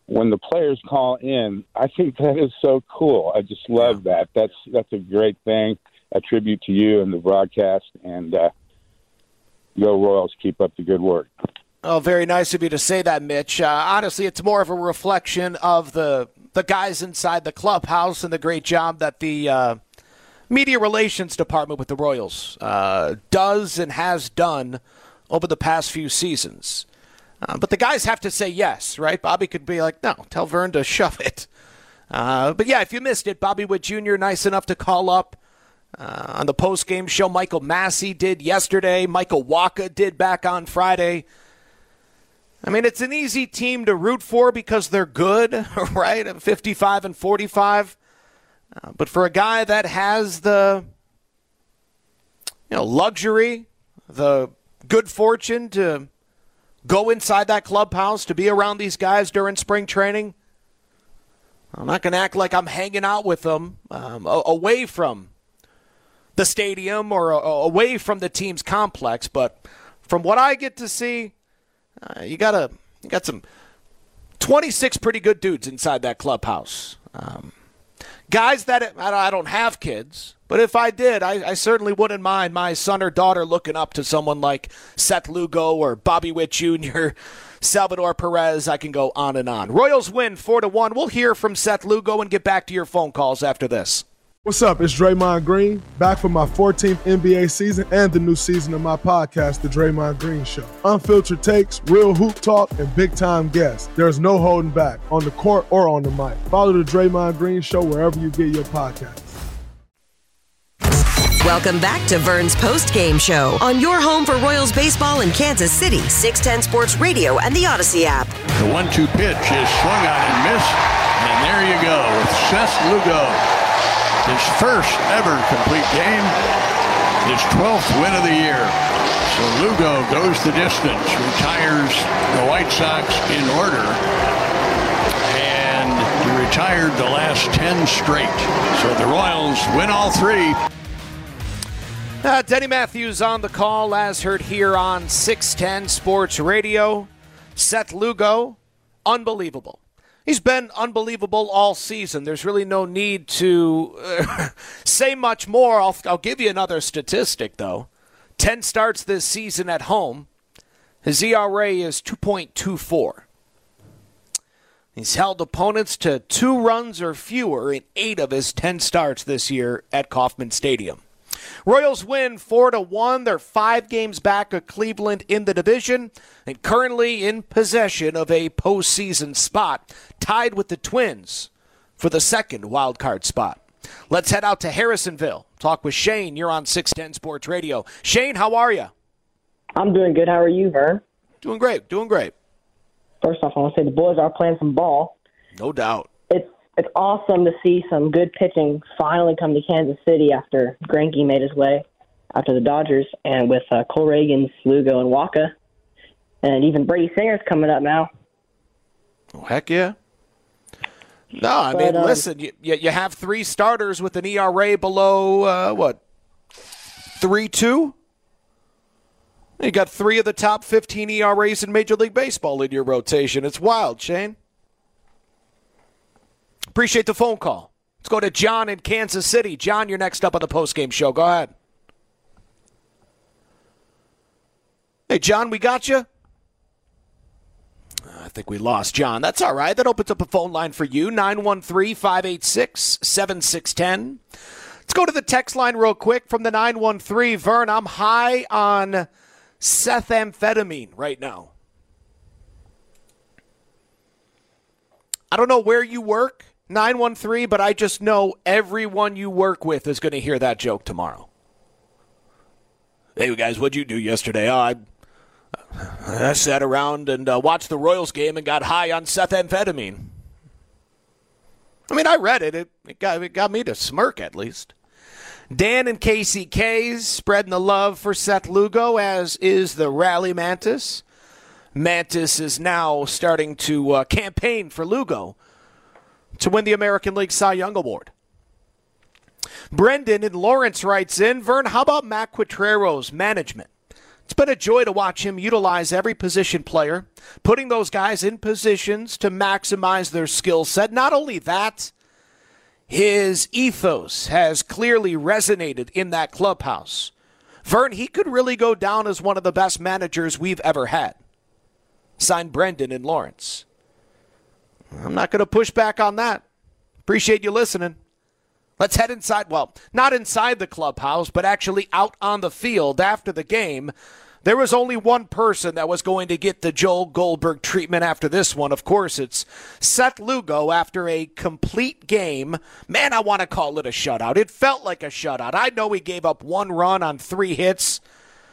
when the players call in, I think that is so cool. I just love that. That's that's a great thing. A tribute to you and the broadcast. And uh, go Royals, keep up the good work. Oh, very nice of you to say that, Mitch. Uh, honestly, it's more of a reflection of the the guys inside the clubhouse and the great job that the uh, media relations department with the Royals uh, does and has done over the past few seasons. Uh, but the guys have to say yes, right? Bobby could be like, no, tell Vern to shove it. Uh, but, yeah, if you missed it, Bobby Witt Junior nice enough to call up uh, on the post-game show. Michael Massey did yesterday. Michael Waka did back on Friday. I mean, it's an easy team to root for because they're good, right? fifty-five and forty-five. Uh, but for a guy that has the, you know, luxury, the good fortune to go inside that clubhouse, to be around these guys during spring training, I'm not going to act like I'm hanging out with them um, away from the stadium or away from the team's complex. But from what I get to see, Uh, you got a you got some twenty-six pretty good dudes inside that clubhouse. Um, guys that I don't have kids, but if I did, I, I certainly wouldn't mind my son or daughter looking up to someone like Seth Lugo or Bobby Witt Junior, Salvador Perez. I can go on and on. Royals win four to one. We'll hear from Seth Lugo and get back to your phone calls after this. What's up? It's Draymond Green, back for my fourteenth N B A season and the new season of my podcast, The Draymond Green Show. Unfiltered takes, real hoop talk, and big-time guests. There's no holding back, on the court or on the mic. Follow The Draymond Green Show wherever you get your podcasts. Welcome back to Vern's Post-Game Show on your home for Royals baseball in Kansas City, six ten Sports Radio and the Odyssey app. The one two pitch is swung on and missed, and there you go with Seth Lugo. His first ever complete game, his twelfth win of the year. So Lugo goes the distance, retires the White Sox in order, and he retired the last ten straight. So the Royals win all three. Uh, Denny Matthews on the call, as heard here on six ten Sports Radio. Seth Lugo, unbelievable. He's been unbelievable all season. There's really no need to uh, say much more. I'll, I'll give you another statistic, though. Ten starts this season at home. His E R A is two point two four. He's held opponents to two runs or fewer in eight of his ten starts this year at Kauffman Stadium. Royals win four to one. They're five games back of Cleveland in the division and currently in possession of a postseason spot, tied with the Twins for the second wild card spot. Let's head out to Harrisonville. Talk with Shane. You're on six ten Sports Radio. Shane, how are you? I'm doing good. How are you, Vern? Doing great. Doing great. First off, I want to say the boys are playing some ball. No doubt. It's It's awesome to see some good pitching finally come to Kansas City after Greinke made his way after the Dodgers, and with uh, Cole Reagans, Lugo, and Waka, and even Brady Singer's coming up now. Oh, heck yeah. No, I but, mean, um, listen, you, you have three starters with an E R A below, uh, what, three two? You got three of the top fifteen E R As in Major League Baseball in your rotation. It's wild, Shane. Appreciate the phone call. Let's go to John in Kansas City. John, you're next up on the postgame show. Go ahead. Hey, John, we got you? I think we lost John. That's all right. That opens up a phone line for you, nine one three, five eight six, seven six one zero. Let's go to the text line real quick from the nine one three. Vern, I'm high on methamphetamine right now. I don't know where you work, nine one three, but I just know everyone you work with is going to hear that joke tomorrow. Hey, guys, what'd you do yesterday? Oh, I, I sat around and uh, watched the Royals game and got high on methamphetamine. I mean, I read it. It, it, got, it got me to smirk, at least. Dan and K C K's spreading the love for Seth Lugo, as is the Rally Mantis. Mantis is now starting to uh, campaign for Lugo to win the American League Cy Young Award. Brendan in Lawrence writes in, Vern, how about Matt Quatrero's management? It's been a joy to watch him utilize every position player, putting those guys in positions to maximize their skill set. Not only that, his ethos has clearly resonated in that clubhouse. Vern, he could really go down as one of the best managers we've ever had. Signed Brendan in Lawrence. I'm not going to push back on that. Appreciate you listening. Let's head inside, well, not inside the clubhouse, but actually out on the field after the game. There was only one person that was going to get the Joel Goldberg treatment after this one. Of course, it's Seth Lugo after a complete game. Man, I want to call it a shutout. It felt like a shutout. I know he gave up one run on three hits.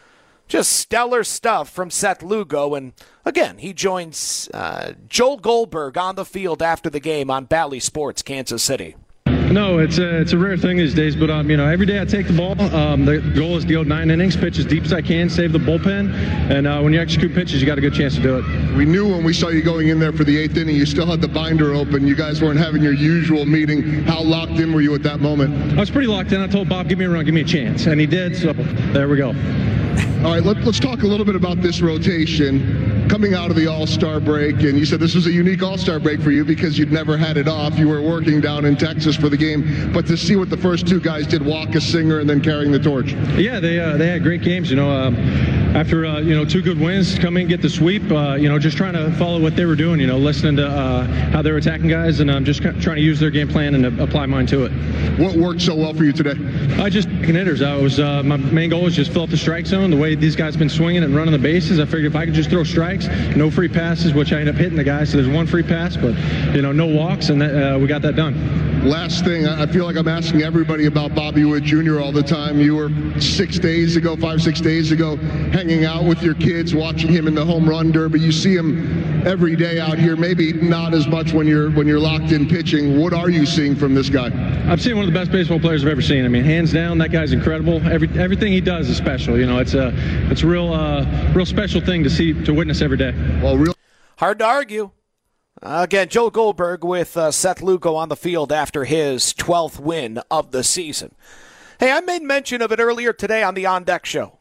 Just stellar stuff from Seth Lugo. And again, he joins uh, Joel Goldberg on the field after the game on Bally Sports, Kansas City. No, it's a, it's a rare thing these days, but um, you know, every day I take the ball. Um, the goal is to go nine innings, pitch as deep as I can, save the bullpen, and uh, when you execute pitches, you got a good chance to do it. We knew when we saw you going in there for the eighth inning, you still had the binder open. You guys weren't having your usual meeting. How locked in were you at that moment? I was pretty locked in. I told Bob, give me a run, give me a chance, and he did, so there we go. All right, let, let's talk a little bit about this rotation coming out of the All-Star break. And you said this was a unique All-Star break for you because you'd never had it off. You were working down in Texas for the game. But to see what the first two guys did, Walker, Singer, and then carrying the torch. Yeah, they uh, they had great games. You know, um, after uh, you know two good wins, come in, get the sweep. Uh, you know, just trying to follow what they were doing. You know, listening to uh, how they were attacking guys, and um, just trying to use their game plan and uh, apply mine to it. What worked so well for you today? I just picking hitters. I was uh, my main goal was just fill up the strike zone. The way these guys have been swinging and running the bases, I figured if I could just throw strikes, no free passes, which I end up hitting the guys. So there's one free pass, but you know, no walks, and that, uh, we got that done. Last thing, I feel like I'm asking everybody about Bobby Witt Junior all the time. You were six days ago, five, six days ago, hanging out with your kids, watching him in the home run derby. You see him every day out here, maybe not as much when you're when you're locked in pitching. What are you seeing from this guy? I've seen one of the best baseball players I've ever seen. I mean, hands down, that guy's incredible. Every everything he does is special. You know, it's a it's a real uh, real special thing to see, to witness every day. Well, real hard to argue. Uh, again, Joel Goldberg with uh, Seth Lugo on the field after his twelfth win of the season. Hey, I made mention of it earlier today on the On Deck show.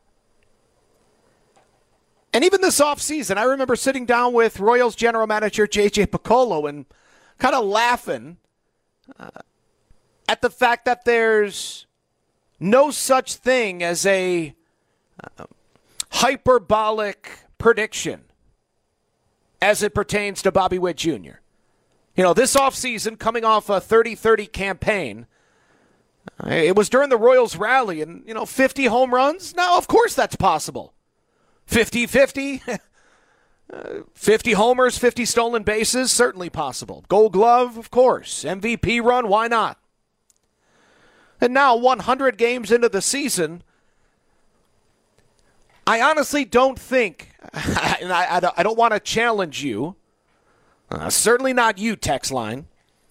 And even this offseason, I remember sitting down with Royals general manager J J Piccolo and kind of laughing uh, at the fact that there's no such thing as a uh, hyperbolic prediction as it pertains to Bobby Witt Junior You know, this offseason, coming off a thirty thirty campaign, it was during the Royals rally, and, you know, fifty home runs? Now, of course that's possible. fifty fifty, fifty homers, fifty stolen bases, certainly possible. Gold Glove, of course. M V P run, why not? And now, one hundred games into the season, I honestly don't think, and I, I don't want to challenge you, uh, certainly not you, text line,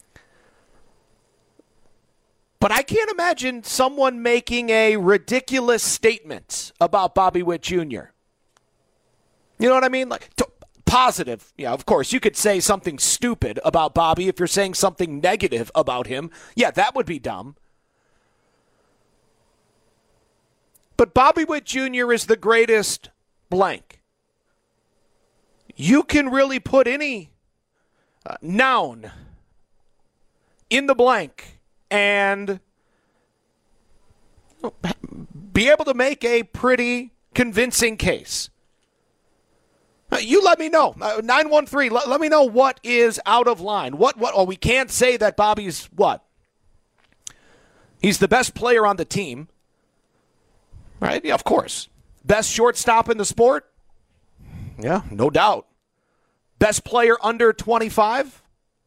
but I can't imagine someone making a ridiculous statement about Bobby Witt Junior You know what I mean? Like to, positive. Yeah, of course, you could say something stupid about Bobby if you're saying something negative about him. Yeah, that would be dumb. But Bobby Witt Junior is the greatest blank. You can really put any uh, noun in the blank and be able to make a pretty convincing case. Uh, you let me know. Uh, nine one three, let, let me know what is out of line. What, what, oh, we can't say that Bobby's what? He's the best player on the team. Right? Yeah, of course. Best shortstop in the sport? Yeah, no doubt. Best player under twenty-five?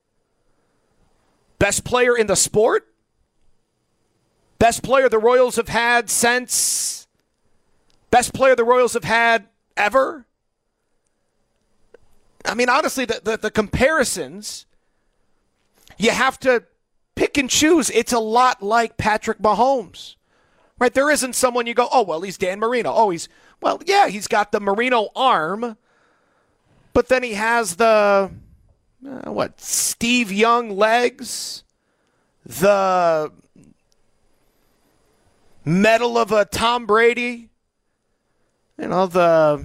Best player in the sport? Best player the Royals have had since? Best player the Royals have had ever? I mean, honestly, the, the, the comparisons, you have to pick and choose. It's a lot like Patrick Mahomes. Right, there isn't someone you go, oh, well, he's Dan Marino. Oh, he's, well, yeah, he's got the Marino arm, but then he has the, uh, what, Steve Young legs, the medal of a Tom Brady. you know, the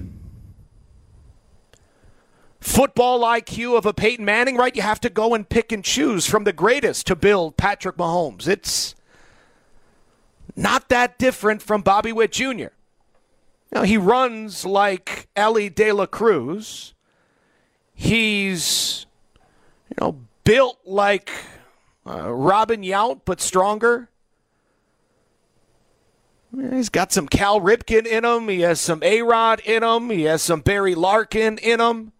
football I Q of a Peyton Manning, right? You have to go and pick and choose from the greatest to build Patrick Mahomes. It's not that different from Bobby Witt Junior Now, he runs like Ellie De La Cruz. He's, you know, built like uh, Robin Yount, but stronger. He's got some Cal Ripken in him. He has some A-Rod in him. He has some Barry Larkin in him.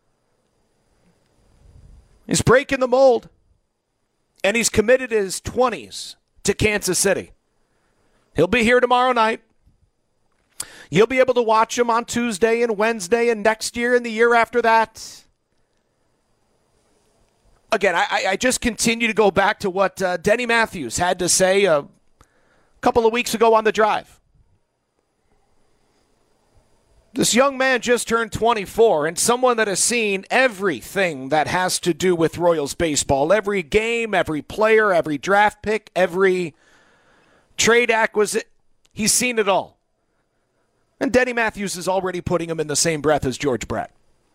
He's breaking the mold. And he's committed his twenties to Kansas City. He'll be here tomorrow night. You'll be able to watch him on Tuesday and Wednesday and next year and the year after that. Again, I, I just continue to go back to what uh, Denny Matthews had to say a couple of weeks ago on The Drive. This young man just turned twenty-four, and someone that has seen everything that has to do with Royals baseball. Every game, every player, every draft pick, every trade acquisition. He's seen it all. And Denny Matthews is already putting him in the same breath as George Brett.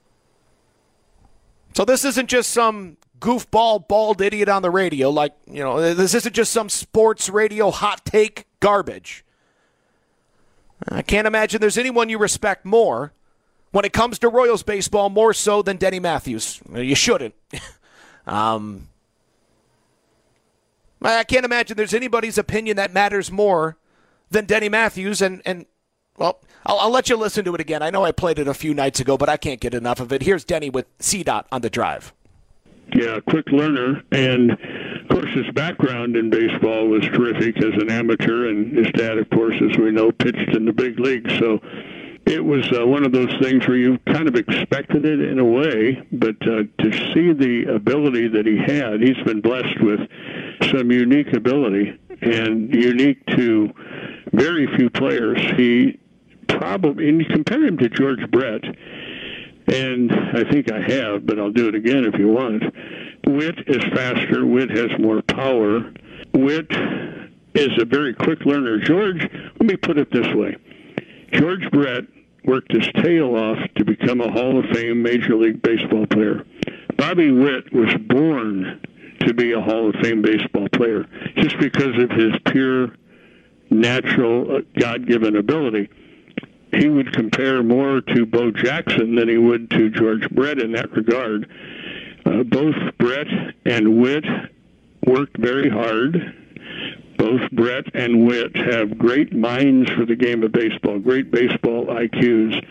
So this isn't just some goofball, bald idiot on the radio. Like, you know, this isn't just some sports radio hot take garbage. I can't imagine there's anyone you respect more when it comes to Royals baseball, more so than Denny Matthews. You shouldn't. um, I can't imagine there's anybody's opinion that matters more than Denny Matthews. And, and well, I'll, I'll let you listen to it again. I know I played it a few nights ago, but I can't get enough of it. Here's Denny with C DOT on The Drive. Yeah, quick learner, and of course his background in baseball was terrific as an amateur, and his dad, of course, as we know, pitched in the big leagues. So it was uh, one of those things where you kind of expected it in a way, but uh, to see the ability that he had, he's been blessed with some unique ability, and unique to very few players. He probably, and you compare him to George Brett, and I think I have, but I'll do it again if you want. Witt is faster. Witt has more power. Witt is a very quick learner. George, let me put it this way. George Brett worked his tail off to become a Hall of Fame Major League Baseball player. Bobby Witt was born to be a Hall of Fame baseball player just because of his pure, natural, God-given ability. He would compare more to Bo Jackson than he would to George Brett in that regard. Uh, both Brett and Witt worked very hard. Both Brett and Witt have great minds for the game of baseball, great baseball I Qs,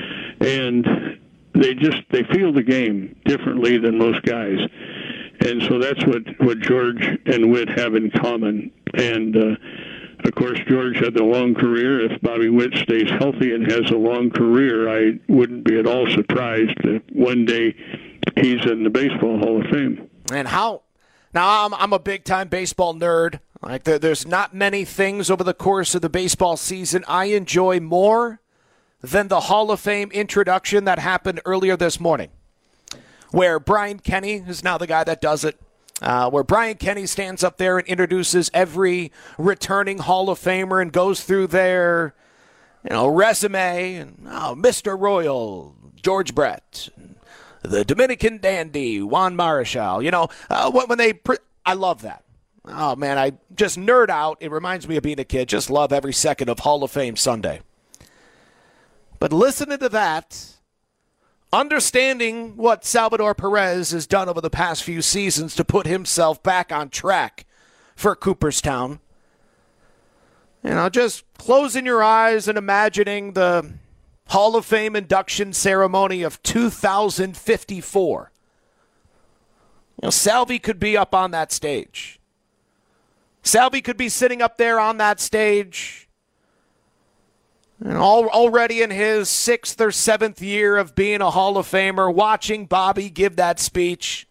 and they just they feel the game differently than most guys. And so that's what, what George and Witt have in common. And uh, of course, George had a long career. If Bobby Witt stays healthy and has a long career, I wouldn't be at all surprised that one day he's in the Baseball Hall of Fame. And how? Now, I'm, I'm a big-time baseball nerd. Like there, There's not many things over the course of the baseball season I enjoy more than the Hall of Fame introduction that happened earlier this morning, where Brian Kenny is now the guy that does it. Uh, where Brian Kenny stands up there and introduces every returning Hall of Famer and goes through their, you know, resume. And, oh, Mister Royal, George Brett, the Dominican dandy, Juan Marichal. You know, uh, when they, pre- I love that. Oh man, I just nerd out. It reminds me of being a kid. Just love every second of Hall of Fame Sunday. But listening to that, understanding what Salvador Perez has done over the past few seasons to put himself back on track for Cooperstown. You know, just closing your eyes and imagining the Hall of Fame induction ceremony of two thousand fifty-four. You know, Salvi could be up on that stage. Salvi could be sitting up there on that stage, and all, already in his sixth or seventh year of being a Hall of Famer, watching Bobby give that speech.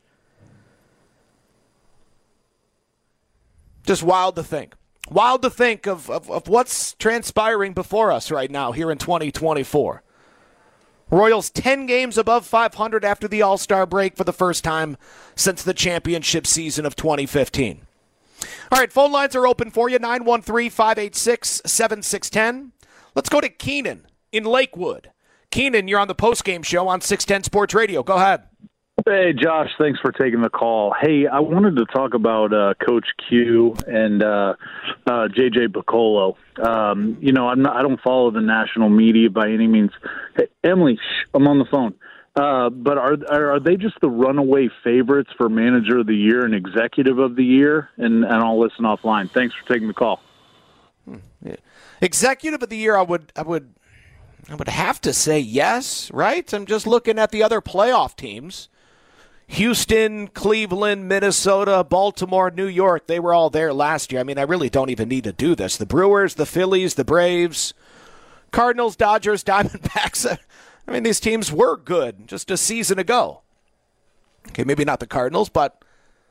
Just wild to think. Wild to think of, of, of what's transpiring before us right now here in twenty twenty-four. Royals ten games above five hundred after the All-Star break for the first time since the championship season of twenty fifteen. All right, phone lines are open for you, nine one three, five eight six, seven six one zero. Let's go to Keenan in Lakewood. Keenan, you're on the postgame show on six ten Sports Radio. Go ahead. Hey, Josh, thanks for taking the call. Hey, I wanted to talk about uh, Coach Q and uh, uh, J J Piccolo. Um, you know, I'm not, I don't follow the national media by any means. Hey, Emily, shh, I'm on the phone. Uh, but are, are are they just the runaway favorites for Manager of the Year and Executive of the Year? And, and I'll listen offline. Thanks for taking the call. Hmm. Yeah. Executive of the Year, I would, I would, I would have to say yes, right? I'm just looking at the other playoff teams. Houston, Cleveland, Minnesota, Baltimore, New York, they were all there last year. I mean, I really don't even need to do this. The Brewers, the Phillies, the Braves, Cardinals, Dodgers, Diamondbacks. I mean, these teams were good just a season ago. Okay, maybe not the Cardinals, but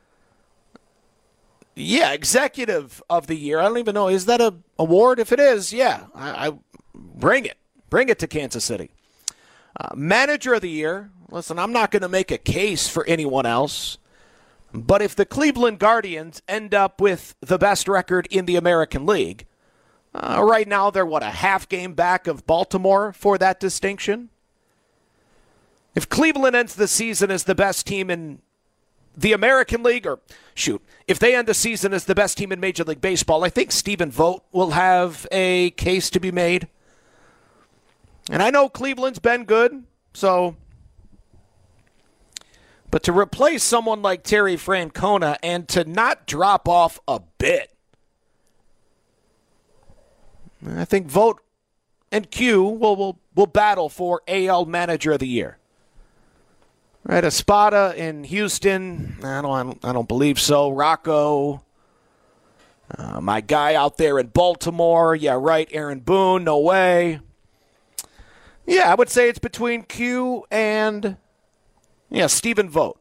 yeah, Executive of the Year. I don't even know. Is that a award? If it is, yeah, I, I bring it. Bring it to Kansas City. Uh, Manager of the Year. Listen, I'm not going to make a case for anyone else, but if the Cleveland Guardians end up with the best record in the American League, uh, right now they're, what, a half game back of Baltimore for that distinction? If Cleveland ends the season as the best team in the American League, or shoot, if they end the season as the best team in Major League Baseball, I think Stephen Vogt will have a case to be made. And I know Cleveland's been good, so... But to replace someone like Terry Francona and to not drop off a bit, I think Vogt and Q will will, will battle for A L Manager of the Year. Right, Espada in Houston, I don't, I don't, I don't believe so. Rocco, uh, my guy out there in Baltimore, yeah, right. Aaron Boone, no way. Yeah, I would say it's between Q and... Yeah, Stephen Vogt.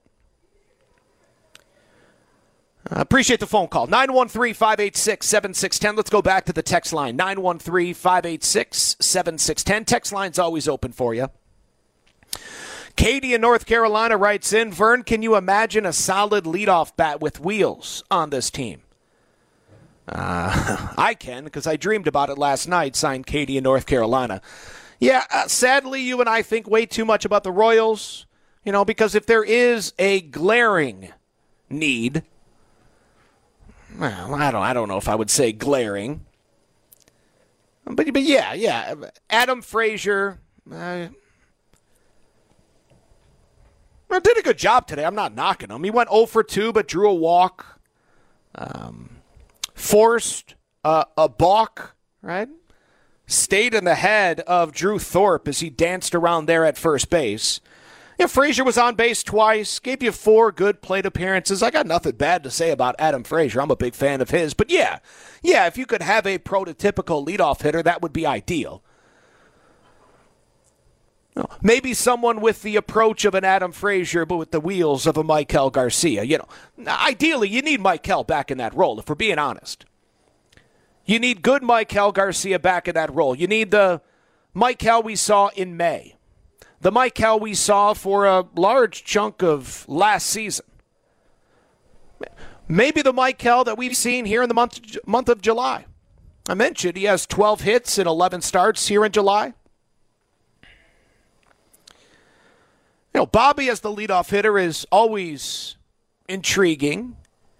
I appreciate the phone call. nine one three, five eight six, seven six one zero. Let's go back to the text line. nine one three, five eight six, seven six one zero. Text line's always open for you. Katie in North Carolina writes in, Vern, can you imagine a solid leadoff bat with wheels on this team? Uh, I can, because I dreamed about it last night, signed Katie in North Carolina. Yeah, uh, sadly, you and I think way too much about the Royals. You know, because if there is a glaring need, well, I don't, I don't know if I would say glaring, but but yeah, yeah, Adam Frazier uh, did a good job today. I'm not knocking him. He went oh for two, but drew a walk, um, forced uh, a balk, right? Stayed in the head of Drew Thorpe as he danced around there at first base. Yeah, Frazier was on base twice, gave you four good plate appearances. I got nothing bad to say about Adam Frazier. I'm a big fan of his. But yeah, yeah, if you could have a prototypical leadoff hitter, that would be ideal. Maybe someone with the approach of an Adam Frazier, but with the wheels of a Maikel Garcia. You know, ideally, you need Maikel back in that role, if we're being honest. You need good Maikel Garcia back in that role. You need the Maikel we saw in May. The Maikel we saw for a large chunk of last season. Maybe the Maikel that we've seen here in the month, month of July. I mentioned he has twelve hits and eleven starts here in July. You know, Bobby as the leadoff hitter is always intriguing.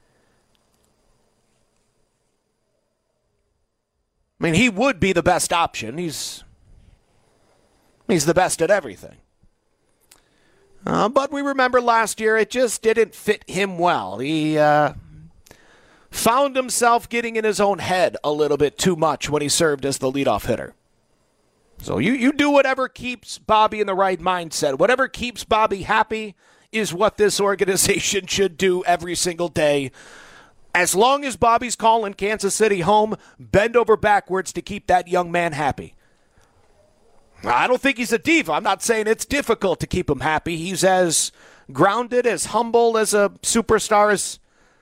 I mean, he would be the best option. He's... He's the best at everything. Uh, but we remember last year it just didn't fit him well. He uh, found himself getting in his own head a little bit too much when he served as the leadoff hitter. So you, you do whatever keeps Bobby in the right mindset. Whatever keeps Bobby happy is what this organization should do every single day. As long as Bobby's calling Kansas City home, bend over backwards to keep that young man happy. I don't think he's a diva. I'm not saying it's difficult to keep him happy. He's as grounded, as humble as a superstar as,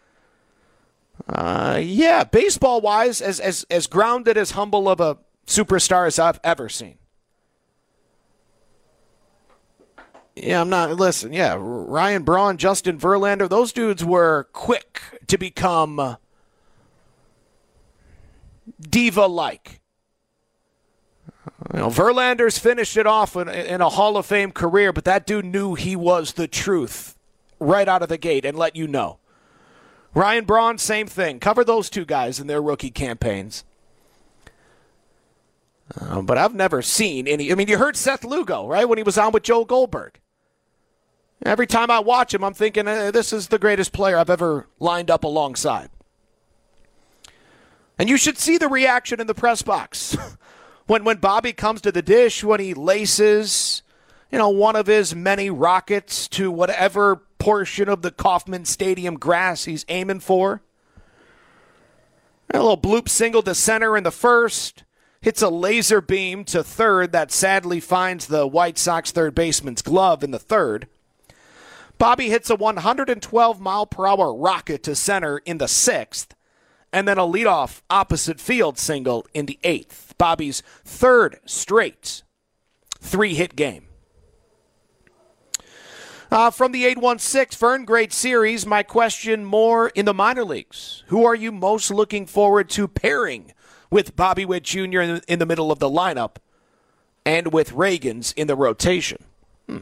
uh, yeah, baseball-wise, as, as, as grounded, as humble of a superstar as I've ever seen. Yeah, I'm not, listen, yeah, Ryan Braun, Justin Verlander, those dudes were quick to become diva-like. You know, Verlander's finished it off in, in a Hall of Fame career, but that dude knew he was the truth right out of the gate and let you know. Ryan Braun, same thing. Cover those two guys in their rookie campaigns. Uh, but I've never seen any. I mean, you heard Seth Lugo, right, when he was on with Joe Goldberg. Every time I watch him, I'm thinking, eh, this is the greatest player I've ever lined up alongside. And you should see the reaction in the press box. when when Bobby comes to the dish, when he laces, you know, one of his many rockets to whatever portion of the Kauffman Stadium grass he's aiming for. A little bloop single to center in the first. Hits a laser beam to third that sadly finds the White Sox third baseman's glove in the third. Bobby hits a one hundred twelve mile per hour rocket to center in the sixth, and then a leadoff opposite field single in the eighth. Bobby's third straight three-hit game. Uh, from the eight one six, Vern, great series. My question more in the minor leagues. Who are you most looking forward to pairing with Bobby Witt Junior in, in the middle of the lineup and with Ragans in the rotation? Hmm.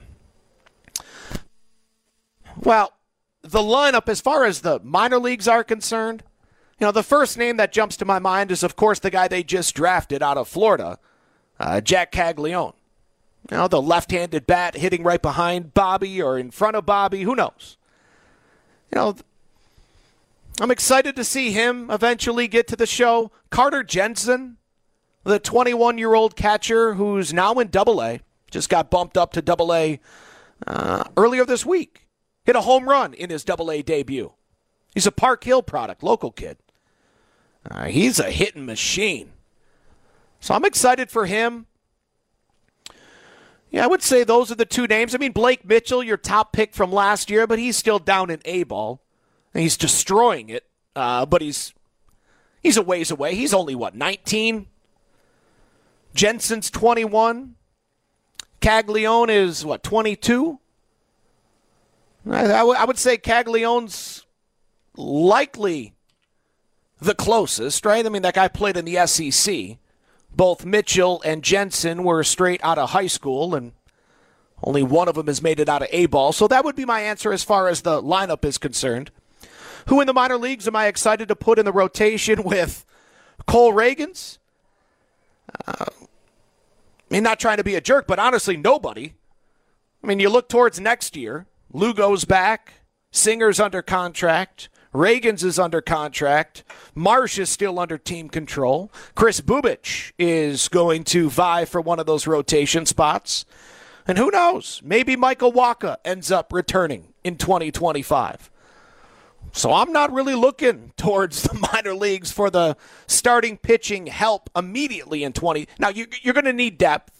Well, the lineup, as far as the minor leagues are concerned, you know, the first name that jumps to my mind is, of course, the guy they just drafted out of Florida, uh, Jack Caglione. You know, the left-handed bat hitting right behind Bobby or in front of Bobby, who knows? You know, I'm excited to see him eventually get to the show. Carter Jensen, the twenty-one-year-old catcher who's now in Double A, just got bumped up to Double A uh, earlier this week. Hit a home run in his Double A debut. He's a Park Hill product, local kid. Uh, he's a hitting machine. So I'm excited for him. Yeah, I would say those are the two names. I mean, Blake Mitchell, your top pick from last year, but he's still down in A-ball. And he's destroying it, uh, but he's he's a ways away. He's only, what, nineteen? Jensen's twenty-one. Caglione is, what, twenty-two? I, I, w- I would say Caglione's likely the closest, right? I mean, that guy played in the S E C. Both Mitchell and Jensen were straight out of high school, and only one of them has made it out of A-ball. So that would be my answer as far as the lineup is concerned. Who in the minor leagues am I excited to put in the rotation with Cole Ragans? Uh, I mean, not trying to be a jerk, but honestly, nobody. I mean, you look towards next year. Lugo's back. Singer's under contract. Ragans is under contract. Marsh is still under team control. Chris Bubich is going to vie for one of those rotation spots. And who knows? Maybe Michael Wacha ends up returning in twenty twenty-five. So I'm not really looking towards the minor leagues for the starting pitching help immediately in twenty. Now, you, you're going to need depth.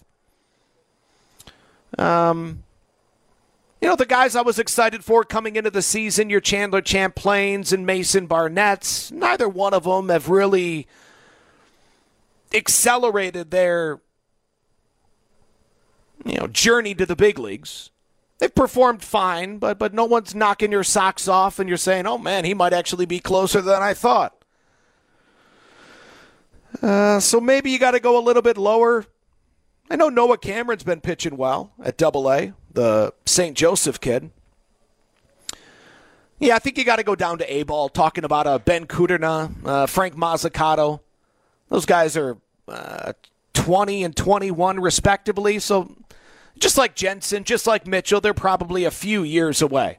Um... You know, the guys I was excited for coming into the season, your Chandler Champlains and Mason Barnetts, neither one of them have really accelerated their, you know, journey to the big leagues. They've performed fine, but but no one's knocking your socks off and you're saying, oh, man, he might actually be closer than I thought. Uh, so maybe you got to go a little bit lower. I know Noah Cameron's been pitching well at Double A, the Saint Joseph kid. Yeah, I think you got to go down to A-ball, talking about uh, Ben Kudrna, uh, Frank Mazzucato. Those guys are uh, twenty and twenty-one respectively, so just like Jensen, just like Mitchell, they're probably a few years away.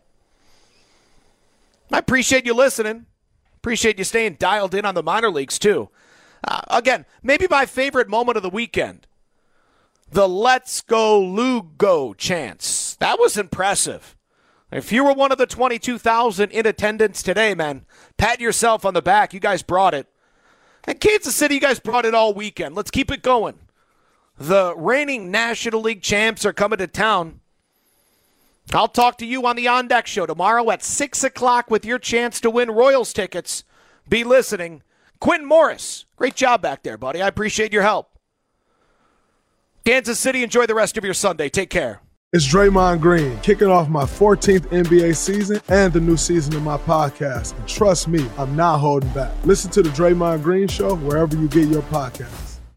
I appreciate you listening. Appreciate you staying dialed in on the minor leagues, too. Uh, again, maybe my favorite moment of the weekend. The Let's Go Lugo chants. That was impressive. If you were one of the twenty-two thousand in attendance today, man, pat yourself on the back. You guys brought it. And Kansas City, you guys brought it all weekend. Let's keep it going. The reigning National League champs are coming to town. I'll talk to you on the On Deck Show tomorrow at six o'clock with your chance to win Royals tickets. Be listening. Quentin Morris, great job back there, buddy. I appreciate your help. Kansas City, enjoy the rest of your Sunday. Take care. It's Draymond Green, kicking off my fourteenth N B A season and the new season of my podcast. And trust me, I'm not holding back. Listen to the Draymond Green Show wherever you get your podcast.